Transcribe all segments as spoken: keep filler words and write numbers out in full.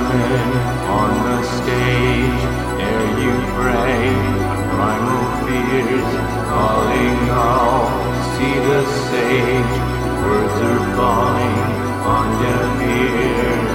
open on the stage. Ere you pray, primal fears calling all. See the sage, words are falling on deaf ears.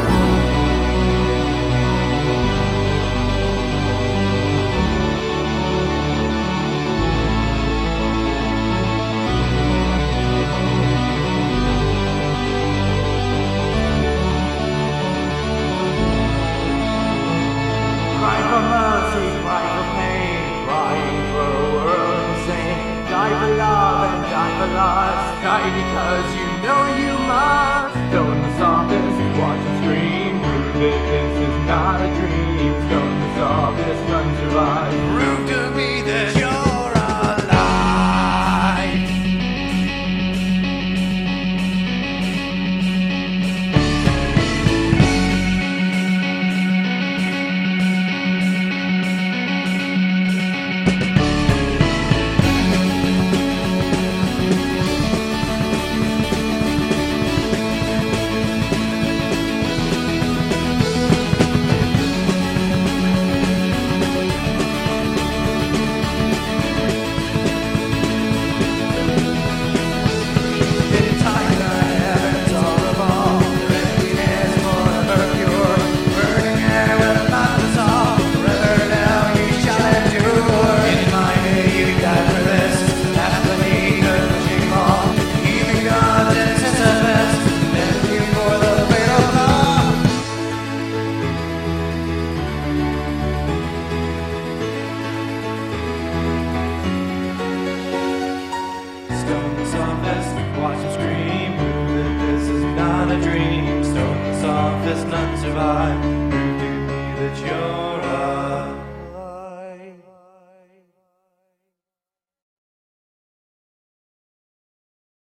Cry for mercy, cry for pain, crying for a world insane. Die for love and die for lust, die because you know you must. Stone the softest, watch them scream, prove that this is not a dream. Stone the softest, none survive. Prove to me that you're alive. Stone the softest, watch them scream, prove that this is not a dream. Stone the softest, none survive. Prove to me that you're